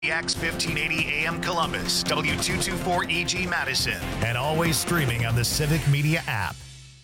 X 1580 AM Columbus, W224EG Madison, and always streaming on the Civic Media app.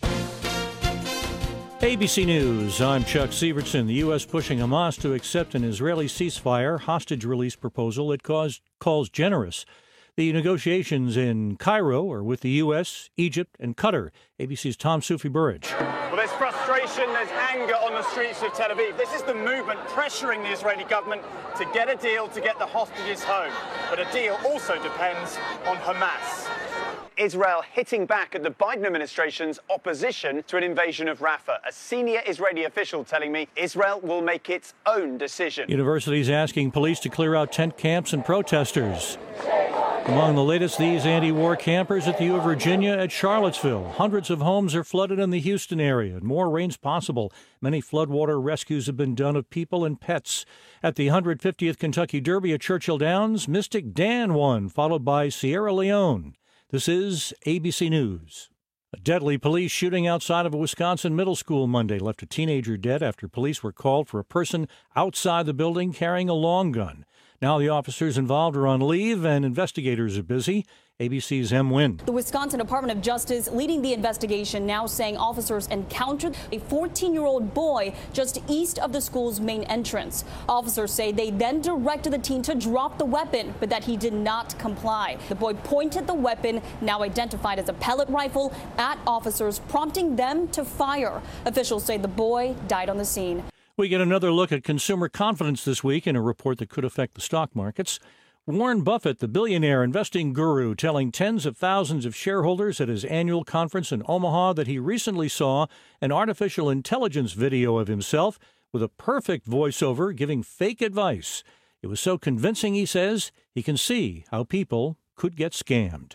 ABC News, I'm Chuck Sievertson. The U.S. pushing Hamas to accept an Israeli ceasefire hostage release proposal it calls generous. The negotiations in Cairo are with the U.S., Egypt, and Qatar. ABC's Tom Soufi-Burridge. Well, there's frustration, there's anger on the streets of Tel Aviv. This is the movement pressuring the Israeli government to get a deal to get the hostages home. But a deal also depends on Hamas. Israel hitting back at the Biden administration's opposition to an invasion of Rafah. A senior Israeli official telling me Israel will make its own decision. Universities asking police to clear out tent camps and protesters. Among the latest, these anti-war campers at the U of Virginia at Charlottesville. Hundreds of homes are flooded in the Houston area, and more rain's possible. Many floodwater rescues have been done of people and pets. At the 150th Kentucky Derby at Churchill Downs, Mystic Dan won, followed by Sierra Leone. This is ABC News. A deadly police shooting outside of a Wisconsin middle school Monday left a teenager dead after police were called for a person outside the building carrying a long gun. Now the officers involved are on leave and investigators are busy. ABC's M. Wynn. The Wisconsin Department of Justice leading the investigation, now saying officers encountered a 14-year-old boy just east of the school's main entrance. Officers say they then directed the teen to drop the weapon, but that he did not comply. The boy pointed the weapon, now identified as a pellet rifle, at officers, prompting them to fire. Officials say the boy died on the scene. We get another look at consumer confidence this week in a report that could affect the stock markets. Warren Buffett, the billionaire investing guru, telling tens of thousands of shareholders at his annual conference in Omaha that he recently saw an artificial intelligence video of himself with a perfect voiceover giving fake advice. It was so convincing, he says, he can see how people could get scammed.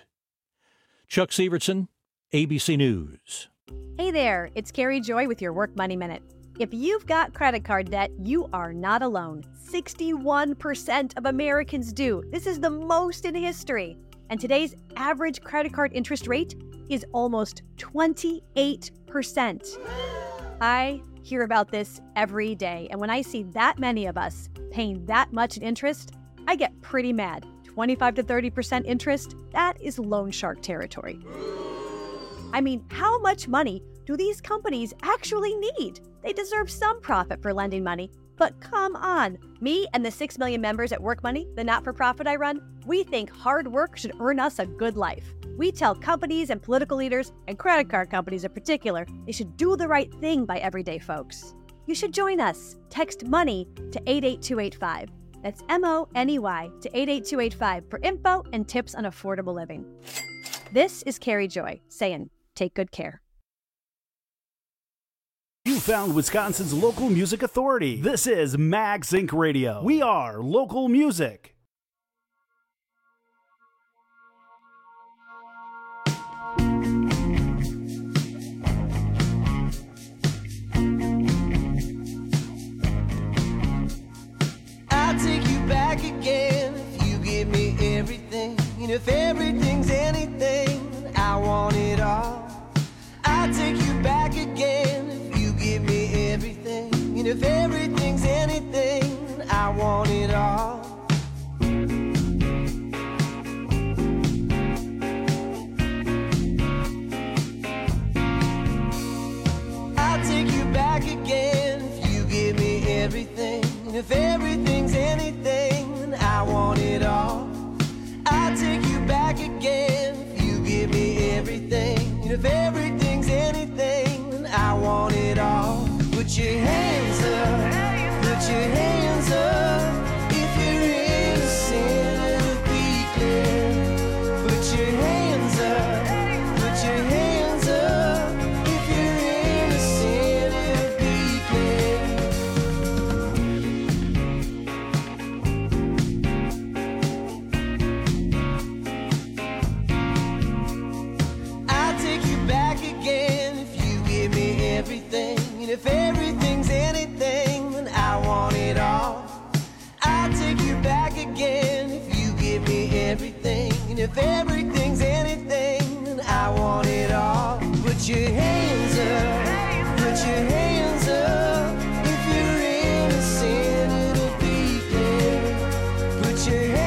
Chuck Sievertson, ABC News. Hey there, it's Carrie Joy with your Work Money Minute. If you've got credit card debt, you are not alone. 61% of Americans do. This is the most in history. And today's average credit card interest rate is almost 28%. I hear about this every day. And when I see that many of us paying that much in interest, I get pretty mad. 25 to 30% interest, that is loan shark territory. I mean, how much money do these companies actually need? They deserve some profit for lending money. But come on, me and the 6 million members at Work Money, the not-for-profit I run, we think hard work should earn us a good life. We tell companies and political leaders, and credit card companies in particular, they should do the right thing by everyday folks. You should join us. Text MONEY to 88285. That's MONEY to 88285 for info and tips on affordable living. This is Carrie Joy saying, take good care. You found Wisconsin's local music authority. This is Mag Zinc Radio. We are local music. I'll take you back again if you give me everything. And if everything's anything, I want it all. I'll take you back again if you give me everything. And if everything's anything, I want it all. I'll take you back again if you give me everything. And if everything's anything, I want it all. I'll take you back again if you give me everything. And if everything's anything, I want it all. Put your hands up, put your hands up. If you're innocent, it'll be clear. Put your hands up, put your hands up. If you're innocent, it'll be clear. I'll take you back again if you give me everything. And if everything's anything, then I want it all. I'll take you back again if you give me everything. And if everything's anything, then I want it all. Put your hands up, put your hands up. If you're innocent, it'll be clear. Put your hands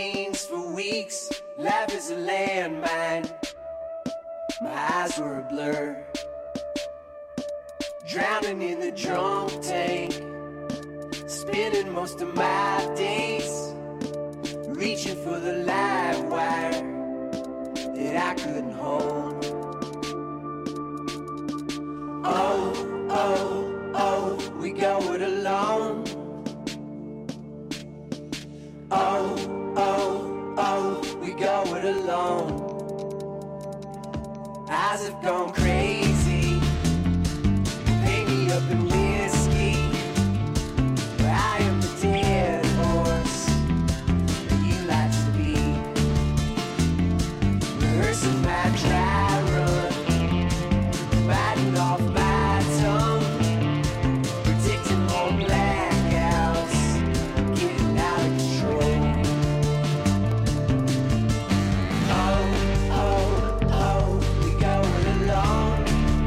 jeans for weeks. Life is a landmine. My eyes were a blur. Drowning in the drunk tank. Spending most of my days reaching for the live wire that I couldn't hold. Oh, oh, oh, we go it alone. Oh, oh, oh, we go it alone. Eyes have gone crazy. Paint me up in whiskey. I am the dead horse that you like to be. Rehearsing my dry run, biting off my tongue, predicting more blackouts, getting out of control. Oh, oh, oh, we going alone.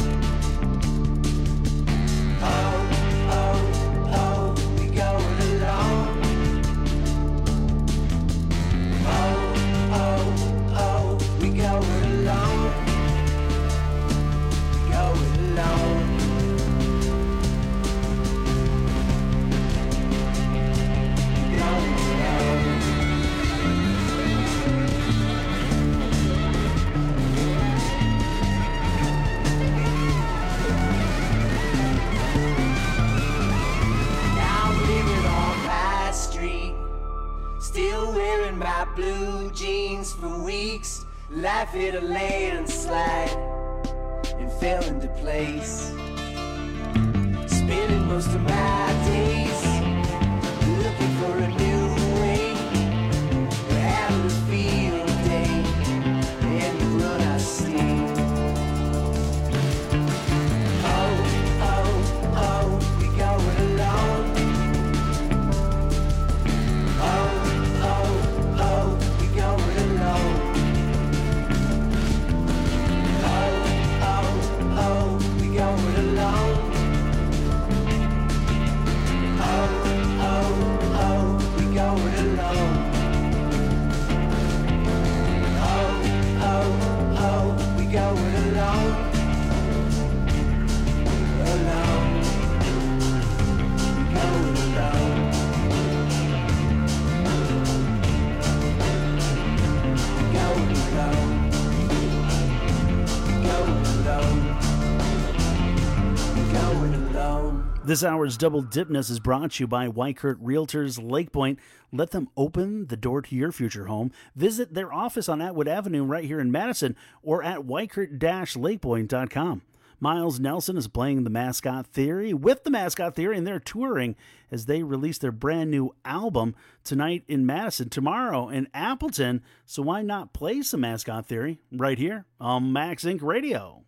Oh, oh, oh, we going alone. Oh, oh, oh, we going alone. Going alone. Going alone. Now I'm living on my street, still wearing my blue jeans for weeks. Life hit a landslide and fell into place. Spending most of my days looking for a new way, having a field day and the run I see. Oh, oh, oh, we going alone. Oh, oh, oh, we going alone. Oh, oh, oh, we going alone. Oh, oh, oh, we going alone. Oh, oh, oh, we going alone. Alone. Going alone. Going alone. Going alone. Going alone. This hour's Double Dipness is brought to you by Wykert Realtors Lake Point. Let them open the door to your future home. Visit their office on Atwood Avenue right here in Madison or at wykert-lakepoint.com. Miles Nelson is playing the Mascot Theory with the Mascot Theory, and they're touring as they release their brand new album tonight in Madison, tomorrow in Appleton. So why not play some Mascot Theory right here on Max Inc. Radio?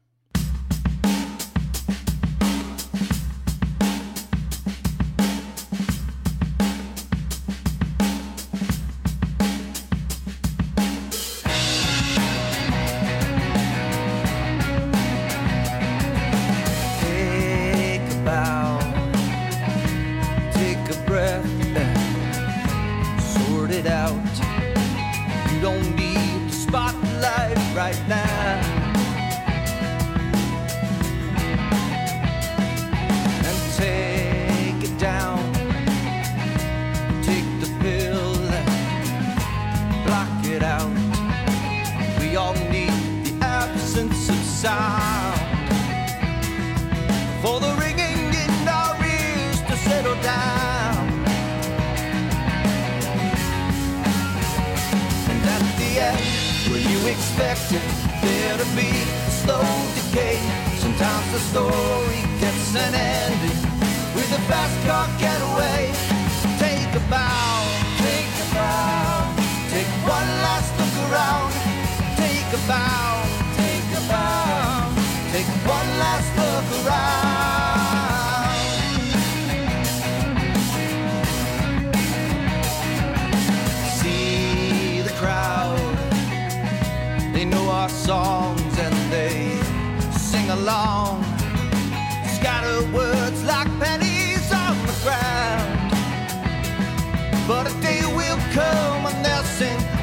Take a bow, take a breath, sort it out. You don't need the spotlight right now. And take it down, take the pill, block it out. We all need the absence of sound for the ringing in our ears to settle down. And at the end, where you expected there to be a slow decay, sometimes the story gets an ending with a fast car getaway. Take a bow, take a bow, take one last look around. Take a bow, take a bow, take one last look around. See the crowd, they know our songs and they sing along. Scatter words like pennies on the ground. But a day will come when they'll sing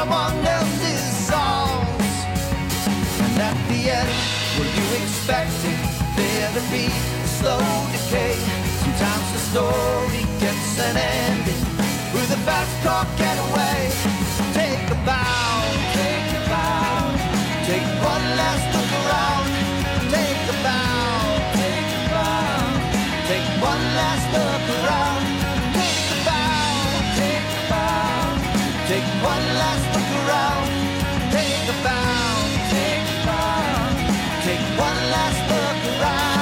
someone else's songs. And at the end, were you expecting there to be a slow decay? Sometimes the story gets an ending with a fast car getaway. Take a bow, take a bow, take one last look around. Take a bow, take a bow, take one last look around. Take a bow, take a bow, take one last look around. Take a bow, take a bow, take one last look around.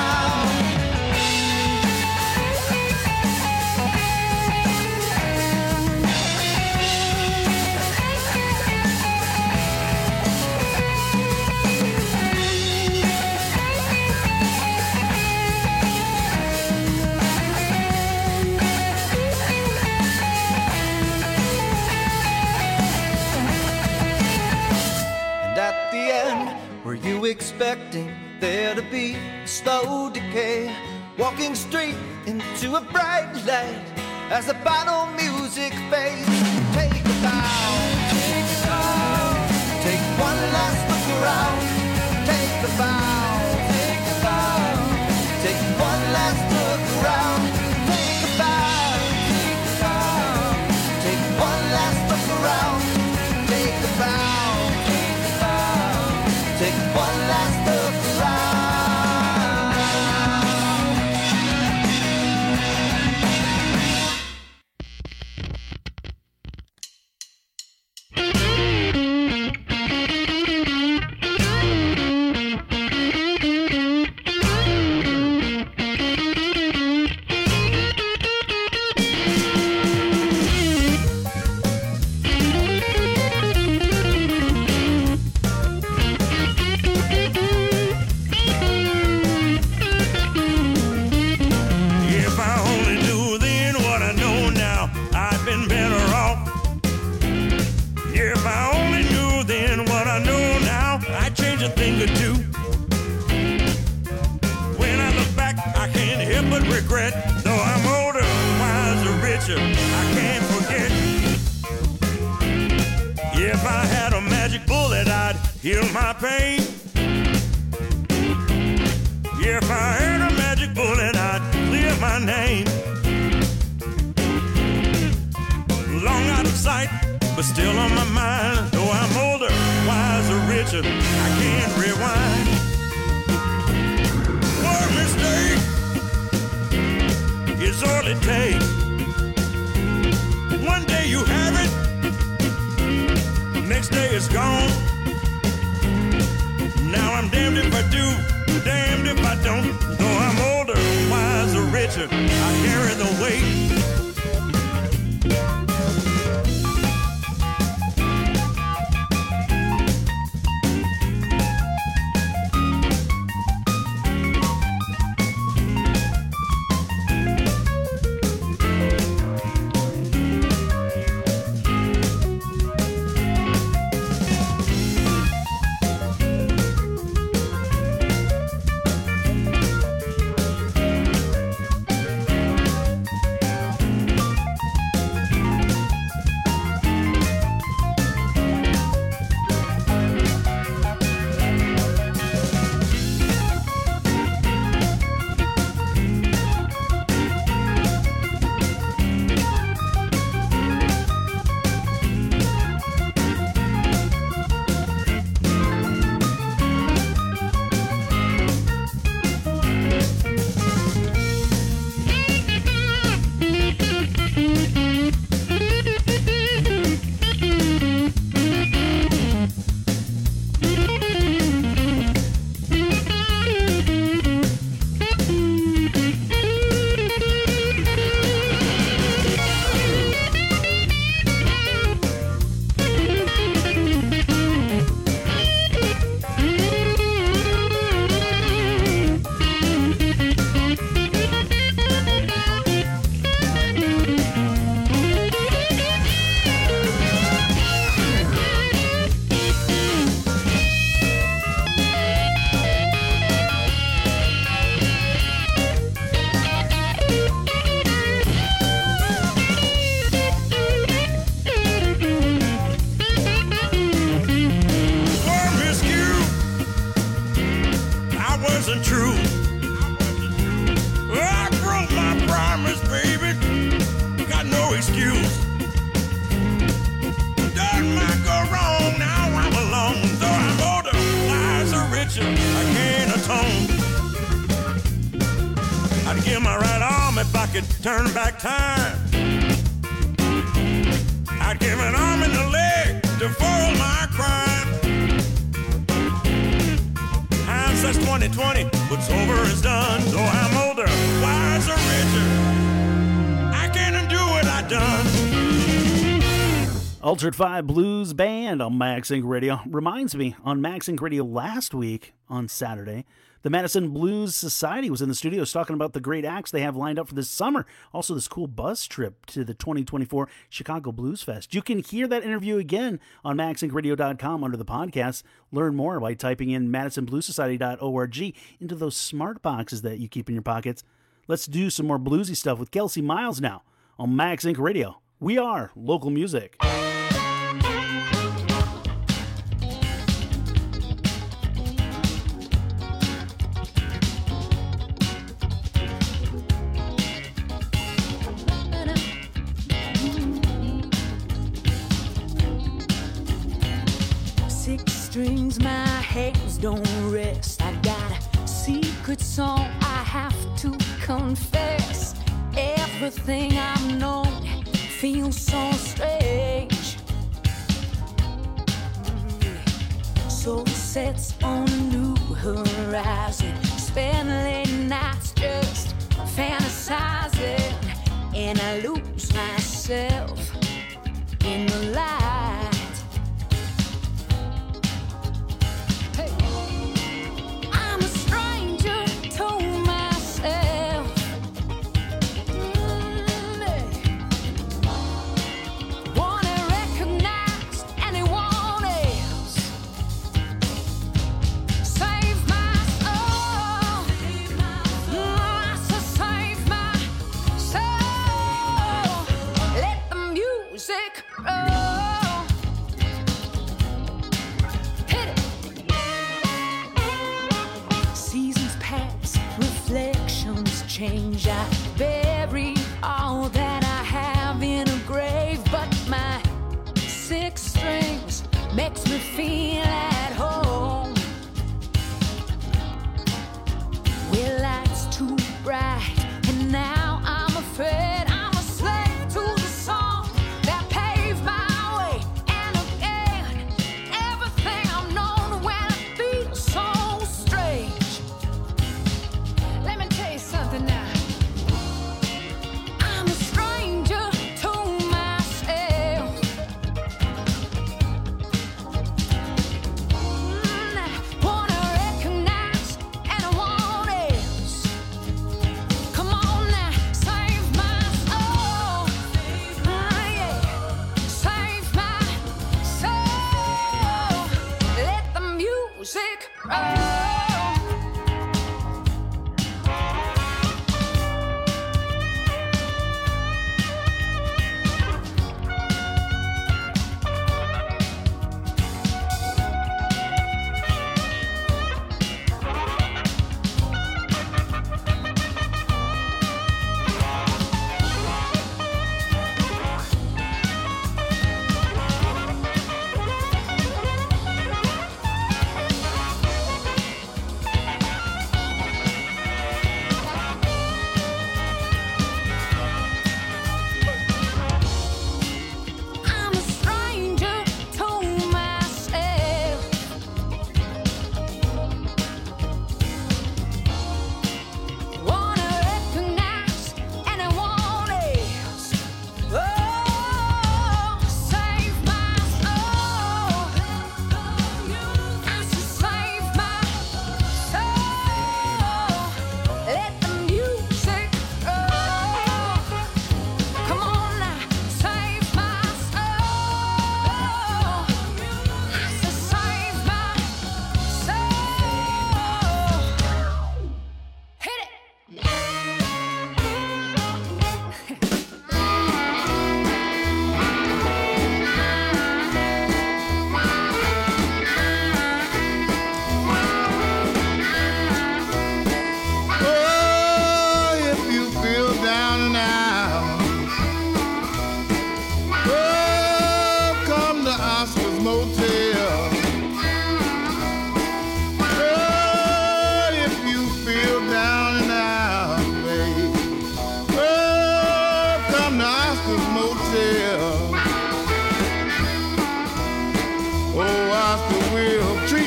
Were you expecting there to be a slow decay? Walking straight into a bright light as the final music fades. Take a bow, take a bow, take one last look around. Take a bow, take a bow, take one last look around. Take a bow, take a bow, take one last look around. Take a bow, take a bow, take one last look around. tone. I'd give my right arm if I could turn back time. I'd give an arm and a leg to foil my crime. Hindsight's 20/20, what's over is done. Though I'm older, wiser, richer, I can't undo what I done. Altered 5 Blues Band on Max Inc. Radio. Reminds me, on Max Inc. Radio last week, on Saturday, the Madison Blues Society was in the studios talking about the great acts they have lined up for this summer. Also, this cool bus trip to the 2024 Chicago Blues Fest. You can hear that interview again on maxincradio.com under the podcast. Learn more by typing in madisonbluessociety.org into those smart boxes that you keep in your pockets. Let's do some more bluesy stuff with Kelsey Miles now on Max Inc. Radio. We are local music. 6 strings, my hands don't rest. I got a secret song I have to confess. Everything I've known feels so strange. Soul sets on a new horizon. Spend late nights just fantasizing, and I lose myself in the light. Hey. I'm a stranger to myself. Wanna recognize anyone else. Save my soul. I said save my soul. Let the music roll. Hit it. Seasons pass, reflections change. I bury all that I have in a grave, but my 6 strings makes me feel at home. Well, light's too bright, and now I'm afraid I'm a slave to the song that paved my way. And again, everything I've known when I feel so strange. Let me tell you something now. I'm a stranger to myself. I wanna recognize anyone else. Come on now, save my soul. Yeah. Save my soul. Let the music roll.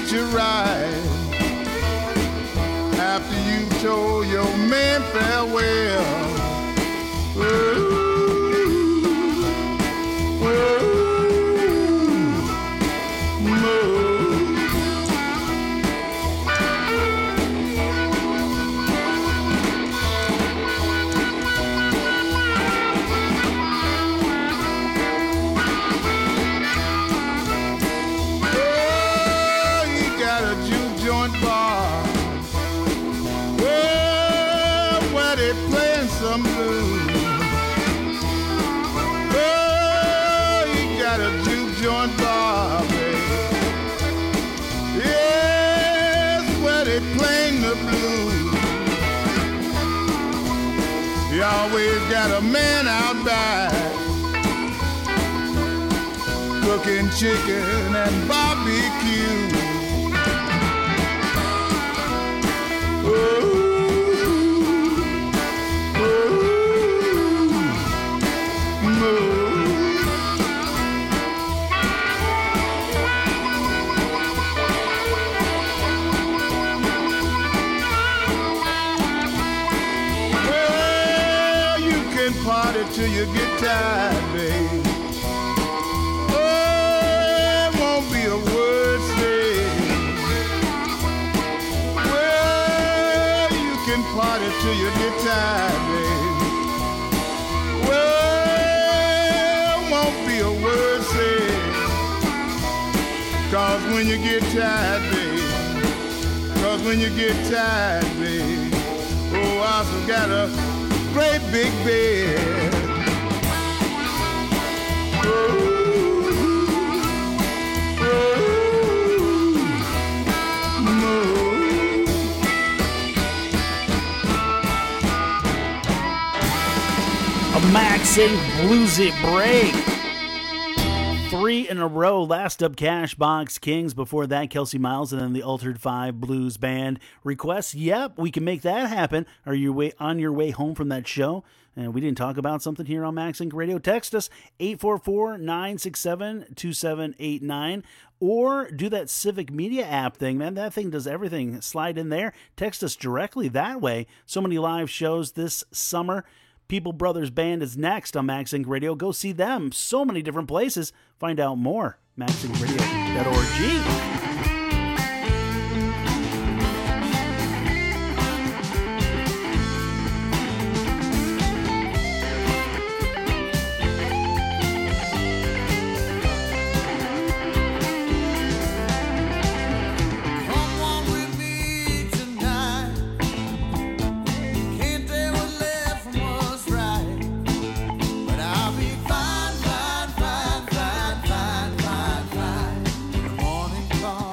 treat you right after you told your man farewell. Ooh, ooh, some blues. Oh, you got a juke joint bar, baby. Yes, where they playing the blues. You always got a man out back cooking chicken and barbecue. Oh, party till you get tired, babe. Oh, it won't be a word said. Well, you can party till you get tired, babe. Well, it won't be a word said. 'Cause when you get tired, babe. 'Cause when you get tired, babe. Oh, I just got a great big bed. A Max Inc. Bluesy break. 3 in a row. Last up, Cashbox Kings. Before that, Kelsey Miles, and then the Altered 5 Blues Band. Requests? Yep, we can make that happen. Are you on your way home from that show? And we didn't talk about something here on Max Inc. Radio? Text us 844-967-2789. Or do that Civic Media app thing, man. That thing does everything. Slide in there. Text us directly that way. So many live shows this summer. People Brothers Band is next on Max Inc. Radio. Go see them. So many different places. Find out more. MaxIncRadio.org. Morning call.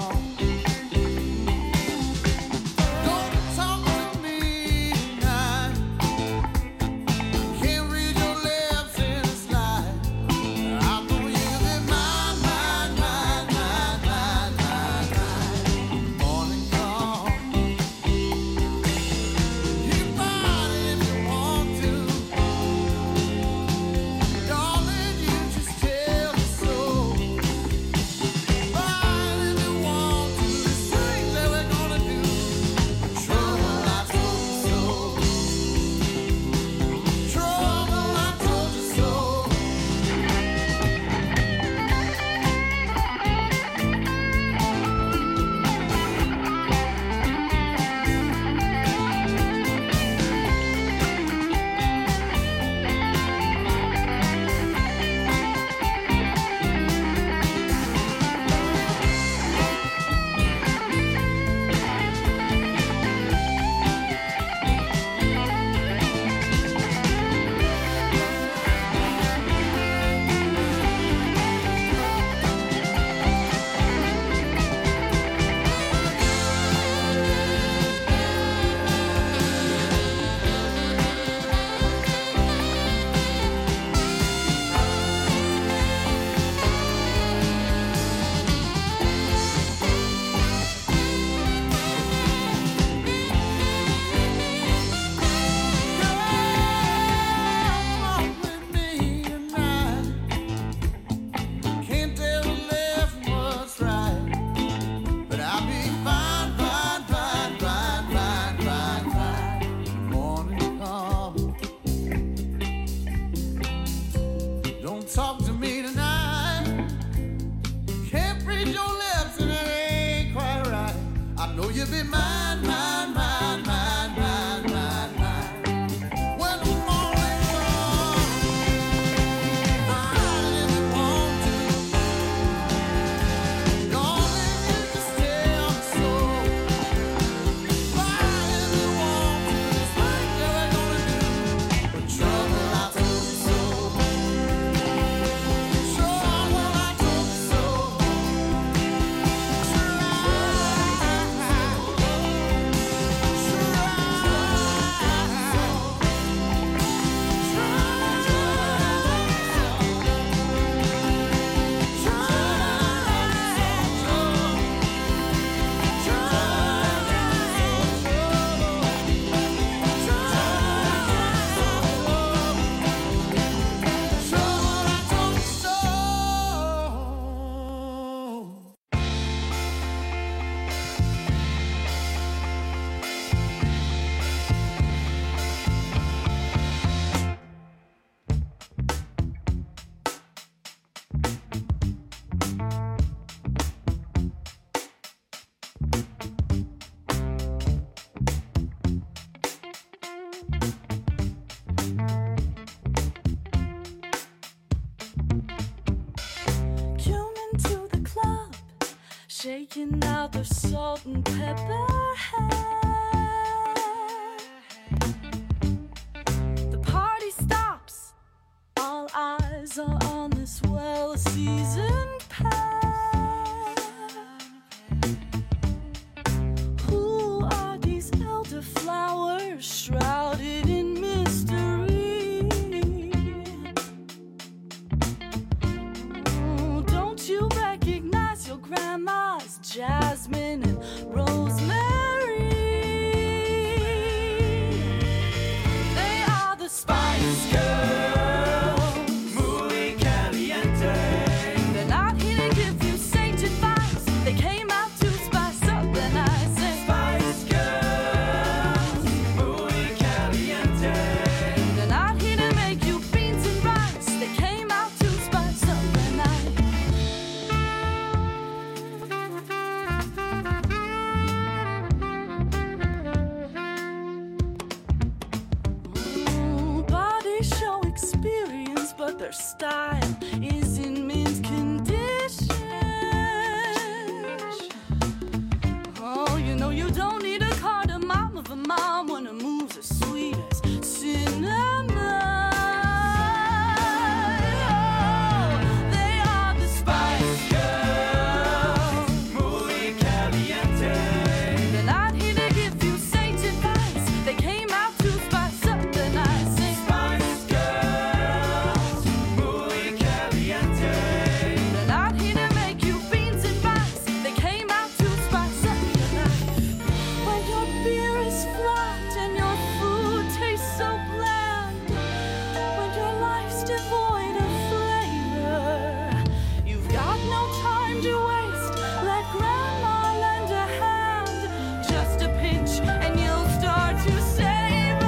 shaking out the salt and pepper hair. The party stops, all eyes are on this well-seasoned pair. Who are these elderflowers shrouded in mystery? Oh, don't you recognize your grandma's jasmine and rosemary? They are the Spice Girls, muy caliente. They're not here to give you sage advice. They came out to spice up the night. Say, Spice Girls, muy caliente. They're not here to make you beans and rice. They came out to spice up the night. Body show experience, but their style is in mint condition. Oh, you know you don't need a cardamom of a mom when her moves as sweet as cinnamon. Oh, they are the Spice Girls, muy caliente. They're not here to give you sage advice. They came out to spice up the night. Say, Spice Girls, muy caliente. They're not here to make you beans and rice. They came out to spice up your life. When your beer is flat and your food tastes so bland, when your life's devoid of flavor, you've got no time to waste. Let grandma lend a hand, just a pinch, and you'll start to savor.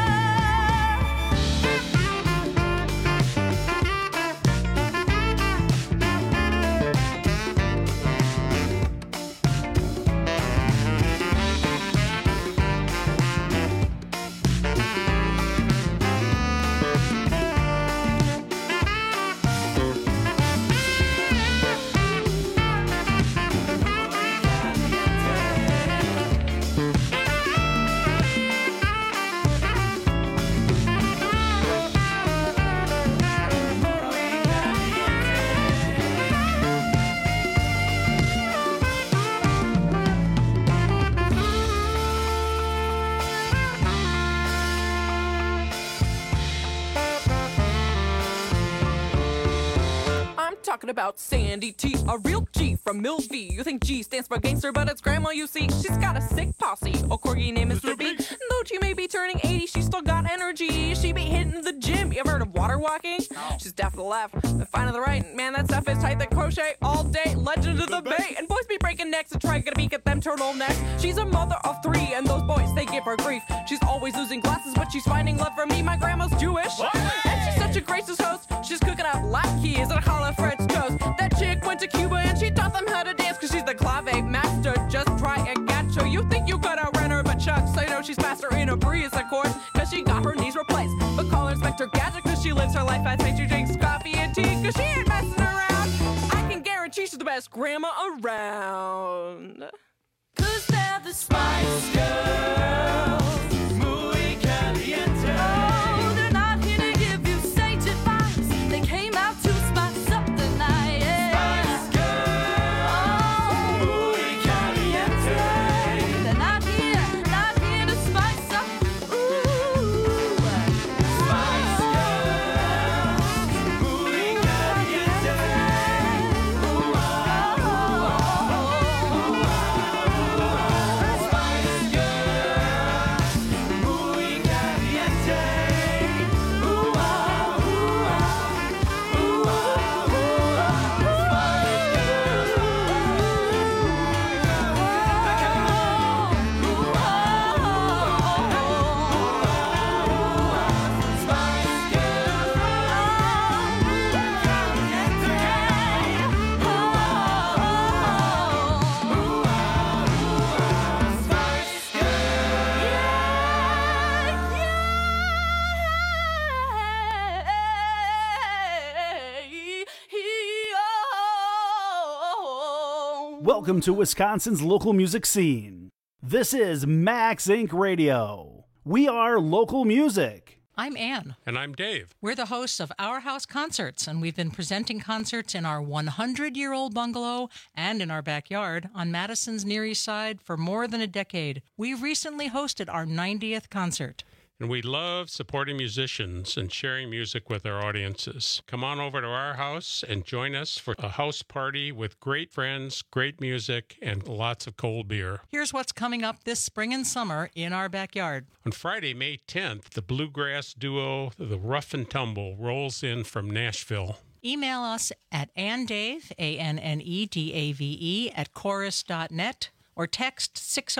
I'm talking about Sandy T, a real G from Mill V. You think G stands for gangster, but it's grandma, you see. She's got a sick posse, a corgi named Mr. B. Though she may be turning 80, she's still got energy. She be hitting the gym. You ever heard of water walking? She's deaf to the left, and fine to the right. Man, that stuff is tight. They crochet all day, legend of the bay. And boys be breaking necks and trying to beak at them turtlenecks. She's a mother of 3, and those boys, they give her grief. She's always losing glasses, but she's finding love from me. My grandma's Jewish, and she's such a gracious host. She's cooking up latkes and challah French toast. That chick went to Cuba and she taught them how to dance, cause she's the clave master. Just try a gacho. You think you could outrun her, but Chuck, so you know she's master in a breeze, of course, cause she got her knees replaced. But call her Inspector Gadget, cause she lives her life fast. She drinks coffee and tea, cause she ain't messing around. I can guarantee she's the best grandma around. Cause they're the Spice Girls, muy caliente. Oh, they're not here to give you sage advice. They came out to spice up the night. Yeah. Spice Girls, muy caliente. They're not here to spice up. Ooh, Spice Girls, muy caliente. Ooh, Spice Girls, muy caliente. Welcome to Wisconsin's local music scene. This is Max Inc. Radio. We are local music. I'm Ann. And I'm Dave. We're the hosts of Our House Concerts, and we've been presenting concerts in our 100-year-old bungalow and in our backyard on Madison's Near East Side for more than a decade. We recently hosted our 90th concert. And we love supporting musicians and sharing music with our audiences. Come on over to our house and join us for a house party with great friends, great music, and lots of cold beer. Here's what's coming up this spring and summer in our backyard. On Friday, May 10th, the bluegrass duo, the Rough and Tumble, rolls in from Nashville. Email us at annedave, ANNEDAVE, at chorus.net. or text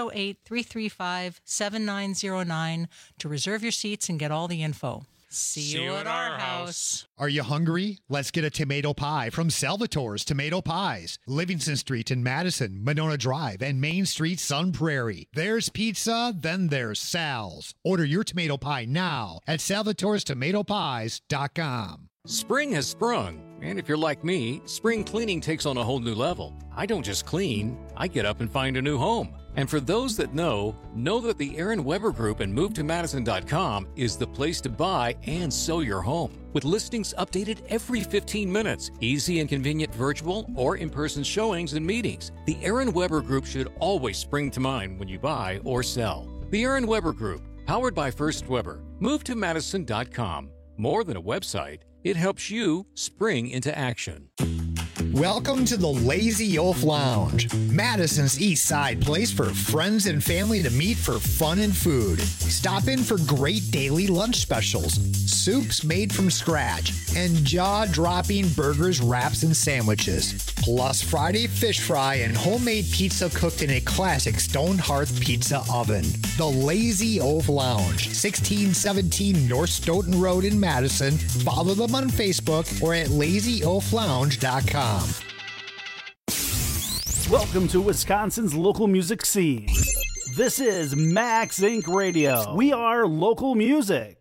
608-335-7909 to reserve your seats and get all the info. See you at our house. Are you hungry? Let's get a tomato pie from Salvatore's Tomato Pies. Livingston Street in Madison, Monona Drive, and Main Street, Sun Prairie. There's pizza, then there's Sal's. Order your tomato pie now at salvatorestomatopies.com. Spring has sprung, and if you're like me, spring cleaning takes on a whole new level. I don't just clean, I get up and find a new home. And for those that know that the Aaron Weber Group and MoveToMadison.com is the place to buy and sell your home. With listings updated every 15 minutes, easy and convenient virtual or in-person showings and meetings, the Aaron Weber Group should always spring to mind when you buy or sell. The Aaron Weber Group, powered by First Weber. MoveToMadison.com. More than a website, it helps you spring into action. Welcome to the Lazy Oaf Lounge, Madison's East Side place for friends and family to meet for fun and food. Stop in for great daily lunch specials, soups made from scratch, and jaw-dropping burgers, wraps, and sandwiches. Plus Friday fish fry and homemade pizza cooked in a classic stone hearth pizza oven. The Lazy Oaf Lounge, 1617 North Stoughton Road in Madison. Follow them on Facebook or at lazyoaflounge.com. Welcome to Wisconsin's local music scene. This is Max Inc. Radio. We are local music.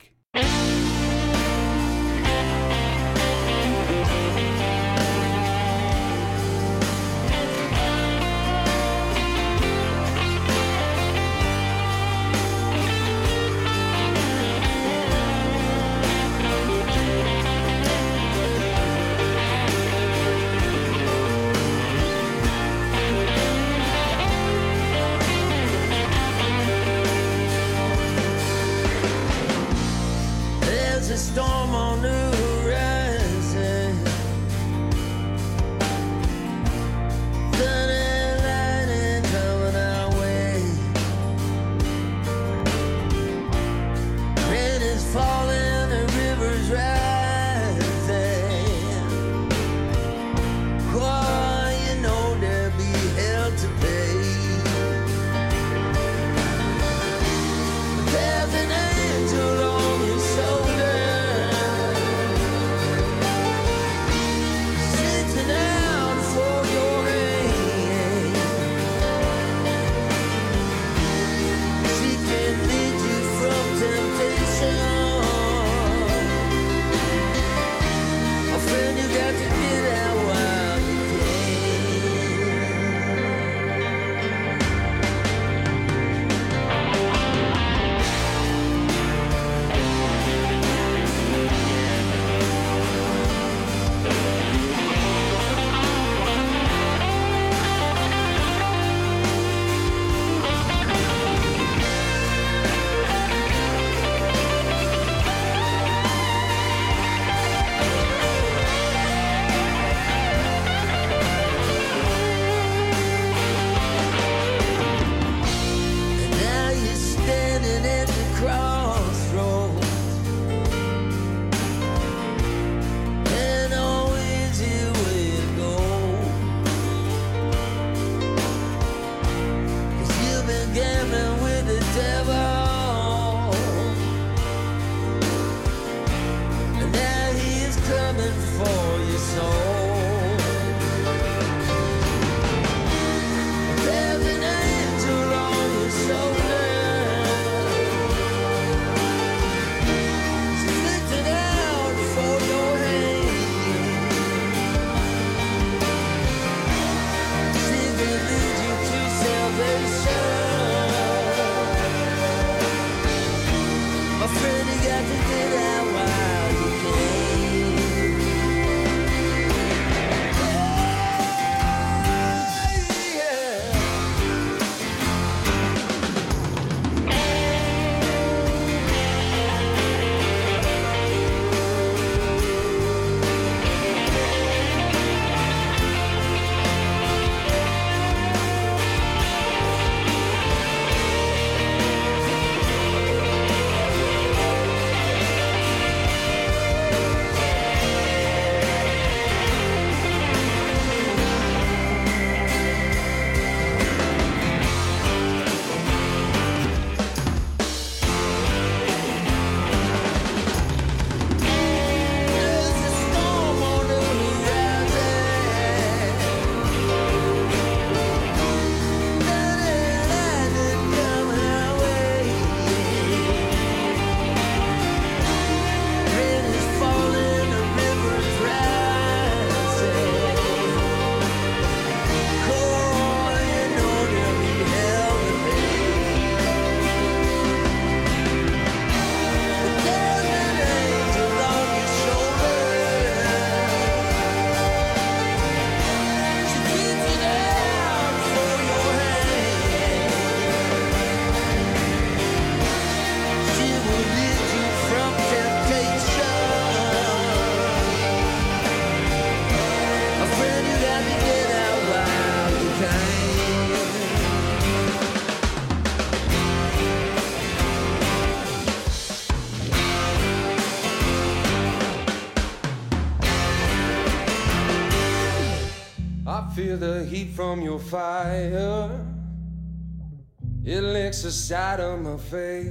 I feel the heat from your fire. It licks the side of my face.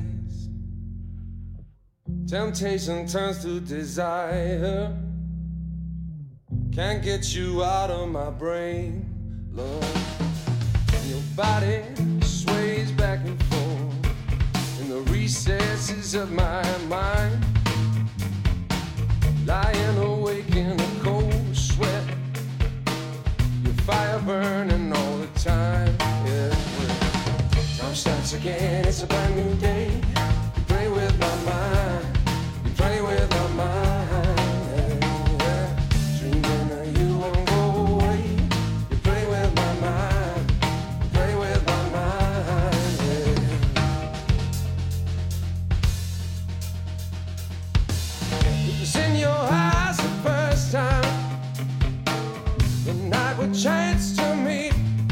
Temptation turns to desire. Can't get you out of my brain, Lord. Your body sways back and forth in the recesses of my mind. Lying awake in a cold sweat. Your fire burning all the time. Yeah, time starts again, it's a brand new day. You play with my mind. You play with my mind. Yeah. Dreaming that you won't go away. You play with my mind. You play with my mind. Yeah. It was in your eyes the first time. The night we chanced to meet.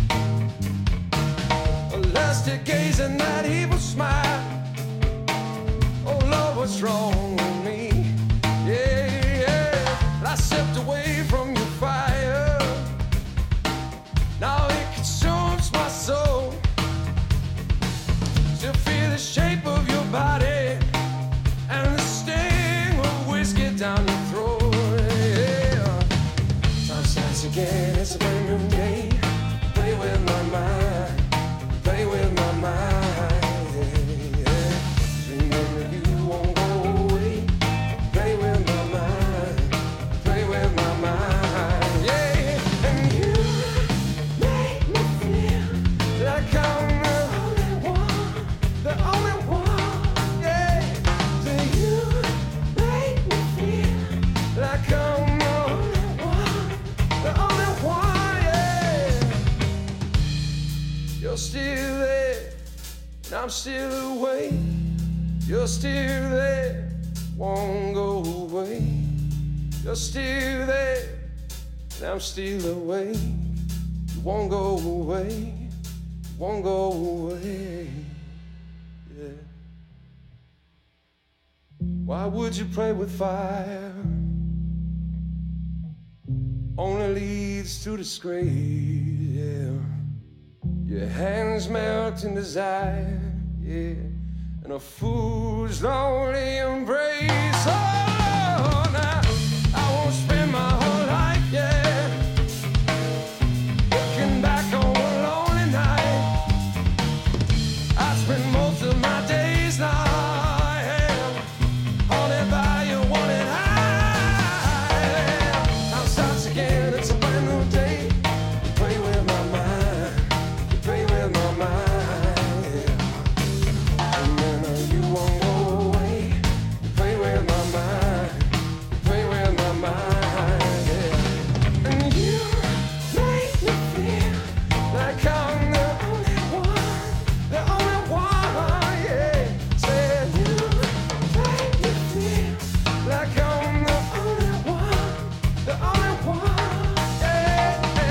A lusty gaze and that evil smile. Oh Lord, what's wrong with me? Yeah, yeah. I stepped away from your fire. Now it consumes my soul. Still feel the shape of your body and the sting of whiskey down your throat. Yeah. Time starts again, it's a brand new day. Play with my mind. Play with my mind. You're still there, and I'm still awake. You're still there, won't go away. You're still there, and I'm still awake. You won't go away, you won't go away. Yeah. Why would you play with fire? Only leads to disgrace. Yeah. Your hands melt in desire, yeah, and a fool's lonely embrace. Oh, now I won't spend my whole life, yeah, looking back on a lonely night. I spend most of my days now, yeah, haunted by your wanted high. Time starts again, it's a brand new day. You play with my mind. Play with my mind, yeah. And then you won't go away. You play with my mind. You play with my mind, yeah. And you make me feel like I'm the only one, yeah. Said you make me feel like I'm the only one, yeah.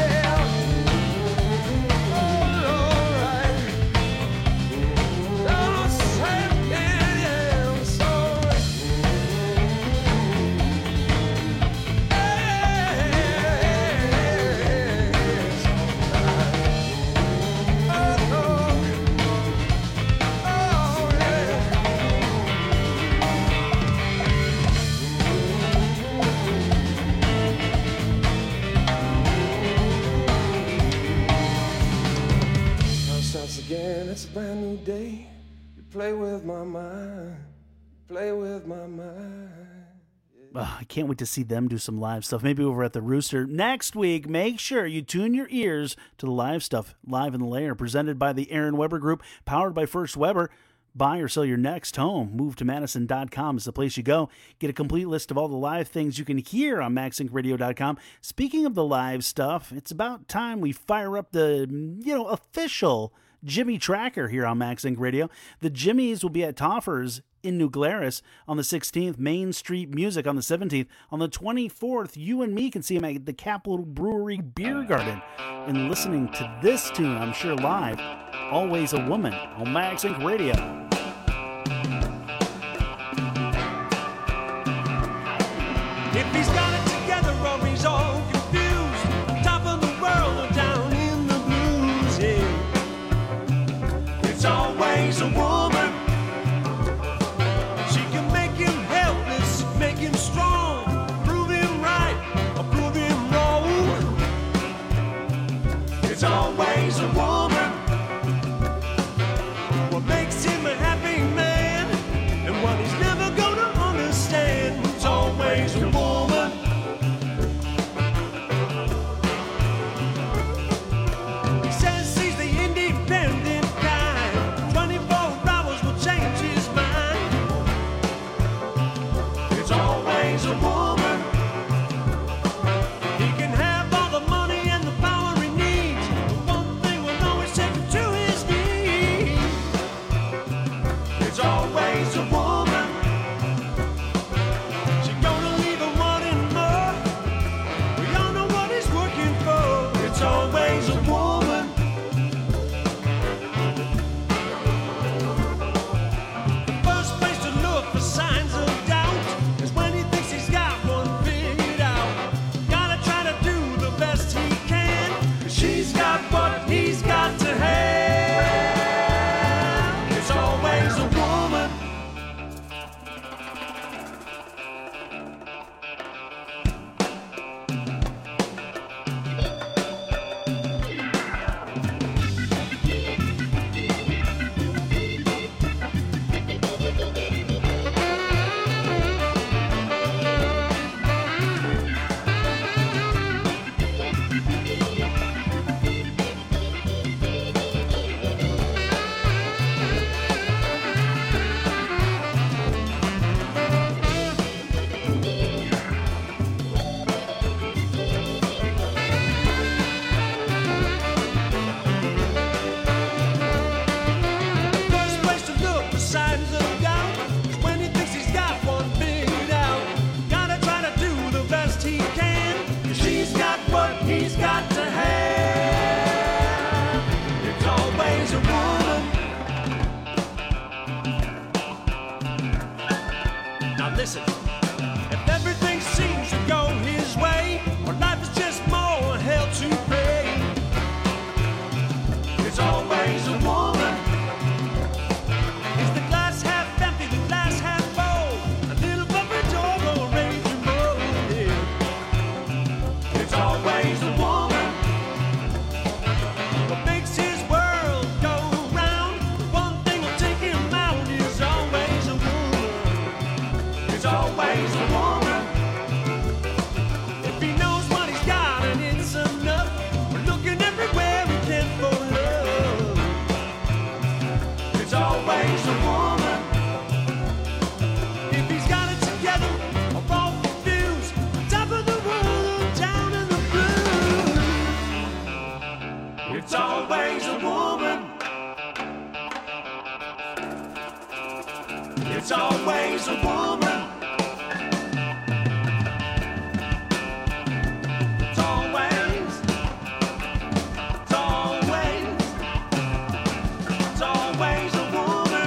Again, it's a brand new day. You play with my mind. Play with my mind. I can't wait to see them do some live stuff. Maybe over at the Rooster next week. Make sure you tune your ears to the live stuff, Live in the Lair, presented by the Aaron Weber Group, powered by First Weber. Buy or sell your next home. MoveToMadison.com is the place you go. Get a complete list of all the live things you can hear on MaxIncRadio.com. Speaking of the live stuff, it's about time we fire up the, official Jimmy Tracker here on Max Inc. Radio. The Jimmies will be at Toffers in New Glarus on the 16th, Main Street Music on the 17th. On the 24th, you and me can see him at the Capital Brewery Beer Garden. And listening to this tune, I'm sure live, Always a Woman on Max Inc. Radio. If he's got it together or he's all confused, on top of the world It's always a woman. What makes him a happy man and what he's never gonna understand. It's always a woman. He says he's the independent kind. 24 hours will change his mind. It's always a woman. He can have all the money and the power he needs. But one thing will always take him to his knees. It's always a woman. She's gonna leave him wanting more. We all know what he's working for. It's always a woman. The first place to look for signs of doubt is when he thinks he's got one figured out. Gotta try to do the best he can. 'Cause she's got what he's got to have. It's always a woman. First place to look for signs of doubt is when he thinks he's got one figured out. Gotta try to do the best he can. 'Cause she's got what he's got to have. It's always a woman. Now listen, if everything seems to go his way, or life is just more hell to pay, it's always a woman. Is the glass half empty, the glass half full? A little buffer door will raise your motive. It's always a woman. What makes his world go round? One thing will take him out is always a woman. It's always a woman. If he knows what he's got and it's enough, we're looking everywhere we can for love. It's always a woman. If he's got it together or all confused, top of the world or down in the blues, it's always a woman. It's always a woman. It's always, it's always, it's always a woman.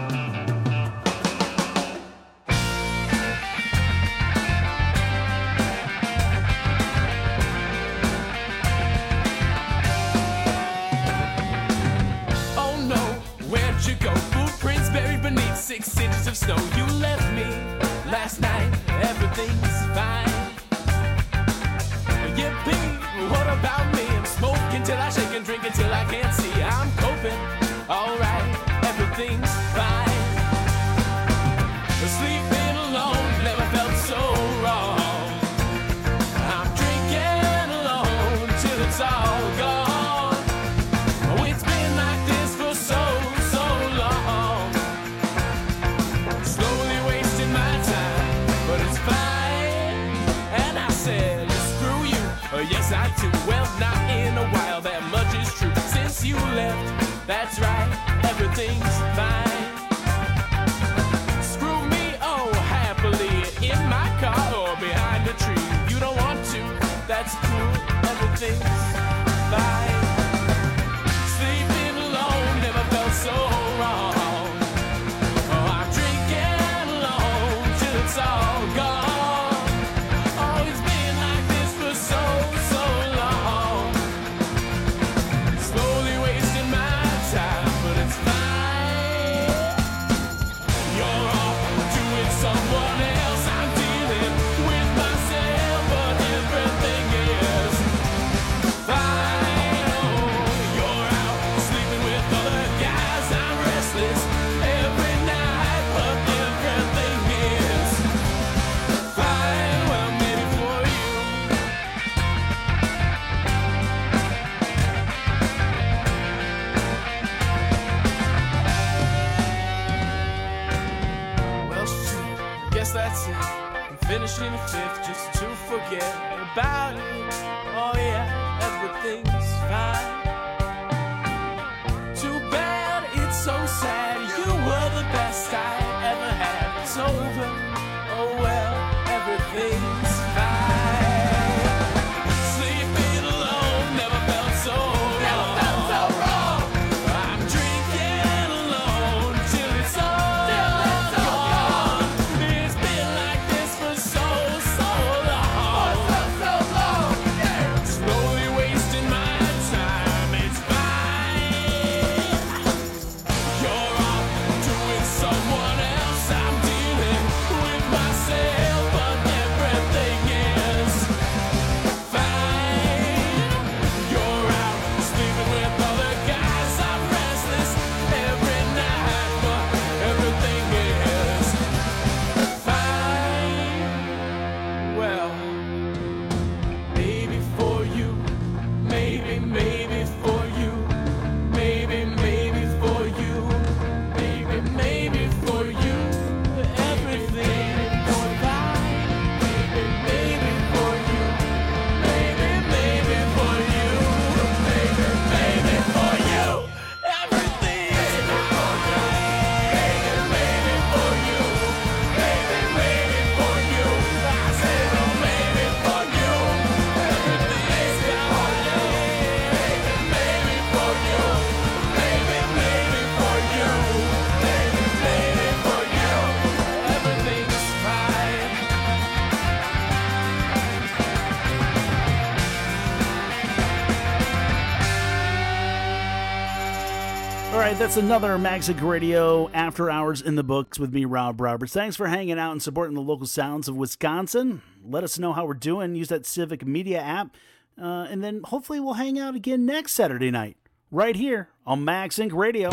Oh no, where'd you go? Footprints buried beneath 6 inches of snow. You left me last night, everything's fine. Yippee, what about me? I'm smoking till I shake and drink until I can't see. I'm coping, alright, everything's fine. Sleeping alone never felt so wrong. I'm drinking alone till it's all gone. Oh, it's been like this for so long. Slowly wasting my time, but it's fine. And I said, screw you, yes I do. Well, not in a while, that much is true. Since you left, that's right, everything's fine. Screw me, oh, happily, in my car or behind a tree. You don't want to, that's cool, everything's fine. Sleeping alone never felt so wrong. Oh, I'm drinking alone till it's all gone. Oh, it's been like this for so long. Slowly wasting my time, but it's fine. You're off doing someone else. I'm dealing with myself, but everything is pushing a fifth just to forget about it. Oh yeah, everything's fine. Too bad, it's so sad. You were the best I ever had. It's over. Oh well, everything's fine. Sleeping alone never felt so wrong. Never felt so wrong. I'm drinking alone till it's all gone. It's been like this for so long. So long. Yeah. Slowly wasting my time. It's fine. You're off doing someone else. I'm dealing with myself, but everything is fine. You're out sleeping with other guys. I'm restless every night, but everything is fine. Well, maybe for you, maybe for you, maybe for you, maybe for you, everything is fine. Maybe for you, maybe for you, maybe for you, everything is fine. Maybe for you, maybe for you, I said oh maybe for you, everything is fine. Maybe for you, maybe for you, maybe for you, everything's fine. All right, that's another Magic Radio After Hours in the books with me, Rob Roberts. Thanks for hanging out and supporting the local sounds of Wisconsin. Let us know how we're doing. Use that Civic Media app. And then hopefully we'll hang out again next Saturday night, right here on Max Inc. Radio.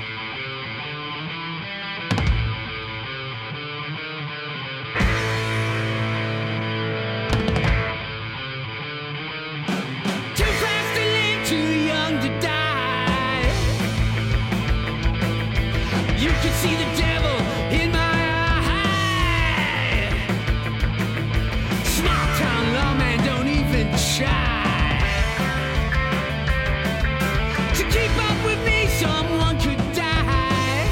Too fast to live, too young to die. You can see the devil in my eye. Small town lawman, don't even try to keep up with me. Someone could die.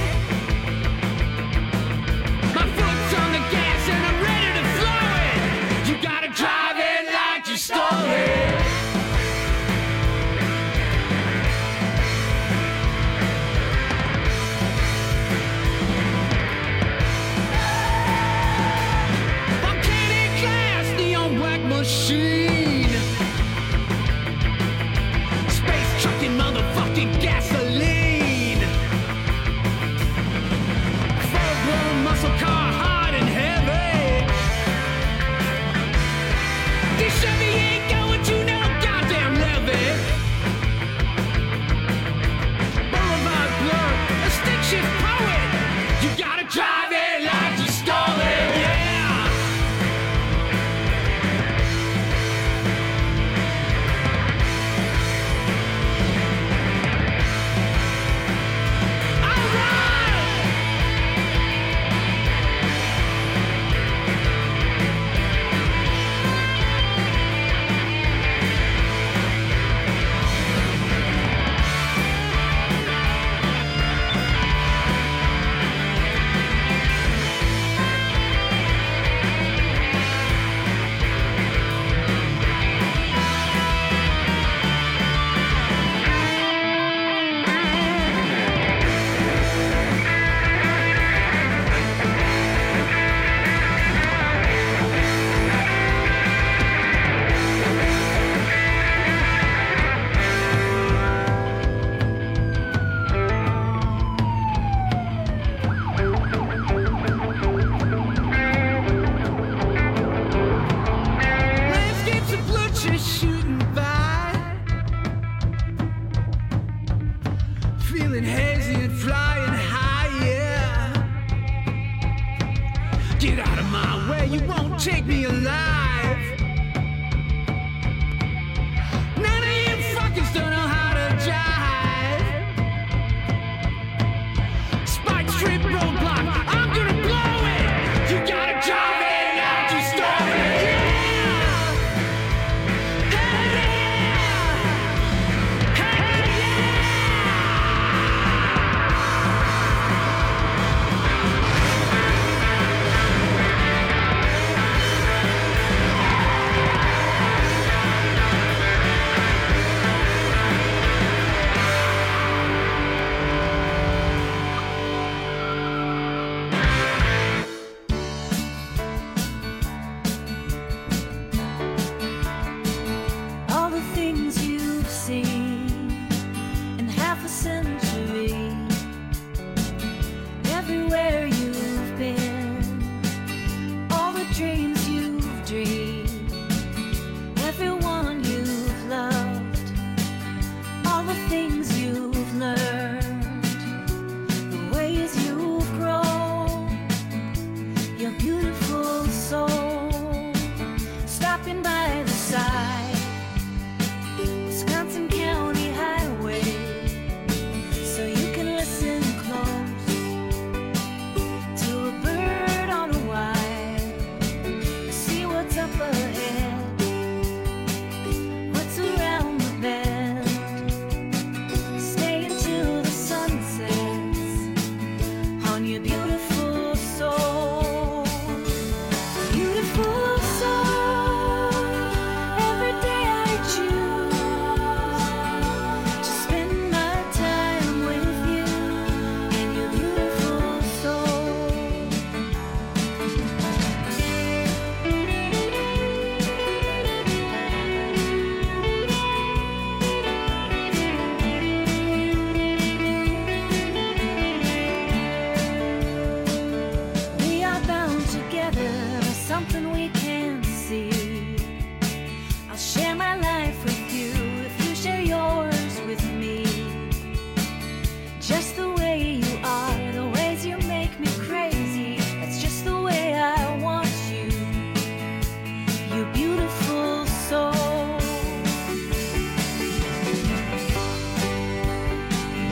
My foot's on the gas and I'm ready to floor it. You gotta drive it like you stole it. Volcanic glass, neon black machine. Space trucking motherfucking gasoline. Full-blown muscle car, hard and heavy. This Chevy ain't going to no goddamn levee. Boulevard blur, a stick shift poet. You gotta drive it like you stole it, yeah. Landscapes of blue just shooting by. Feeling hazy and flying high, yeah. Get out of my way, you won't take me alive. None of you fuckers don't know how to jive. Spike strip roadblock, I'm gonna blow it. You gotta drive it out, you stole it.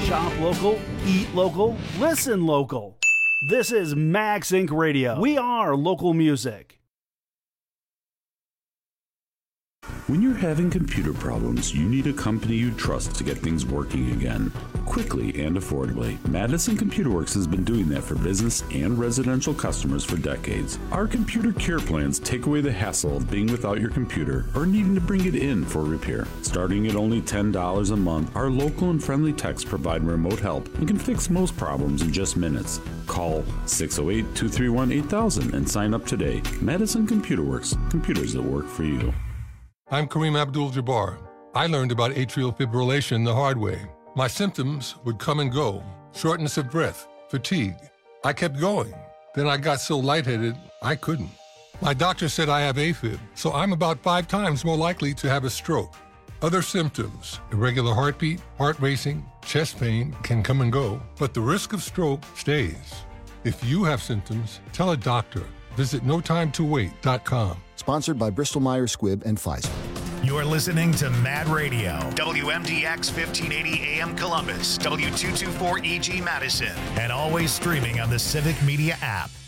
Shop local, eat local, listen local. This is Max Inc. Radio. We are local music. When you're having computer problems, you need a company you trust to get things working again, quickly and affordably. Madison Computer Works has been doing that for business and residential customers for decades. Our computer care plans take away the hassle of being without your computer or needing to bring it in for repair. Starting at only $10 a month, our local and friendly techs provide remote help and can fix most problems in just minutes. Call 608-231-8000 and sign up today. Madison Computer Works, computers that work for you. I'm Kareem Abdul-Jabbar. I learned about atrial fibrillation the hard way. My symptoms would come and go, shortness of breath, fatigue. I kept going. Then I got so lightheaded, I couldn't. My doctor said I have AFib, so I'm about 5 times more likely to have a stroke. Other symptoms, irregular heartbeat, heart racing, chest pain can come and go, but the risk of stroke stays. If you have symptoms, tell a doctor. Visit notimetowait.com. Sponsored by Bristol-Myers Squibb and Pfizer. You're listening to Mad Radio, WMDX 1580 AM Columbus, W224 EG Madison, and always streaming on the Civic Media app.